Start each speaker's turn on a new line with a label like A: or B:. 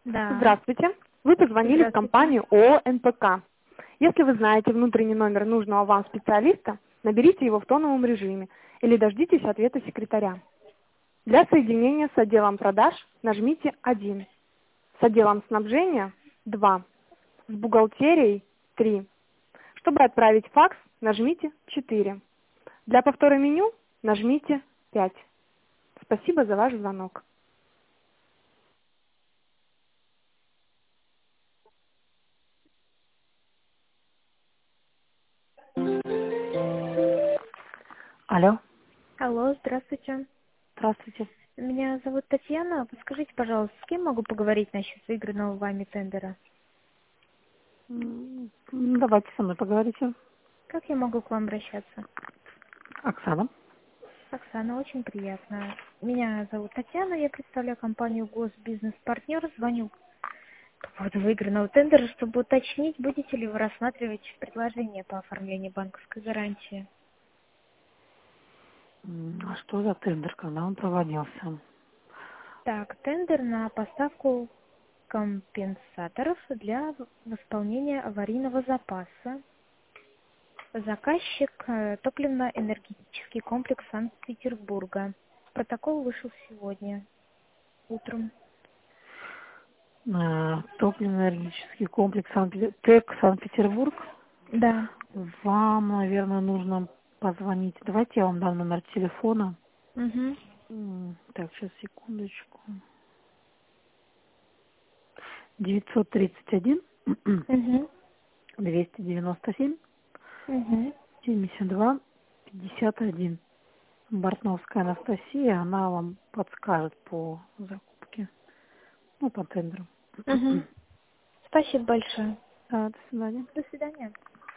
A: Да.
B: Здравствуйте. Вы позвонили в
A: Здравствуйте.
B: компанию ООО «НПК». Если вы знаете внутренний номер нужного вам специалиста, наберите его в тоновом режиме или дождитесь ответа секретаря. Для соединения с отделом продаж нажмите 1, с отделом снабжения 2, с бухгалтерией 3. Чтобы отправить факс, нажмите 4. Для повтора меню нажмите 5. Спасибо за ваш звонок. Алло,
A: Алло, здравствуйте.
B: здравствуйте.
A: Меня зовут Татьяна. Подскажите, пожалуйста, с кем могу поговорить насчет выигранного вами тендера?
B: Давайте со мной поговорите.
A: Как я могу к вам обращаться?
B: Оксана.
A: Оксана, очень приятно. Меня зовут Татьяна, я представляю компанию Госбизнес-партнер. Звоню по поводу выигранного тендера, чтобы уточнить, будете ли вы рассматривать предложение по оформлению банковской гарантии.
B: А что за тендер, когда он проводился?
A: Так, тендер на поставку компенсаторов для восполнения аварийного запаса. Заказчик топливно-энергетический комплекс Санкт-Петербурга. Протокол вышел сегодня утром.
B: Топливно-энергетический комплекс ТЭК Санкт-Петербург.
A: Да.
B: Вам, наверное, нужно позвонить. Давайте я вам дам номер телефона.
A: Угу.
B: Так, сейчас, секундочку. 931
A: Угу.
B: 297
A: Угу.
B: 72 51. Бортновская Анастасия, она вам подскажет по закупке, по тендеру.
A: Угу. Спасибо большое.
B: Да, до свидания.
A: До свидания.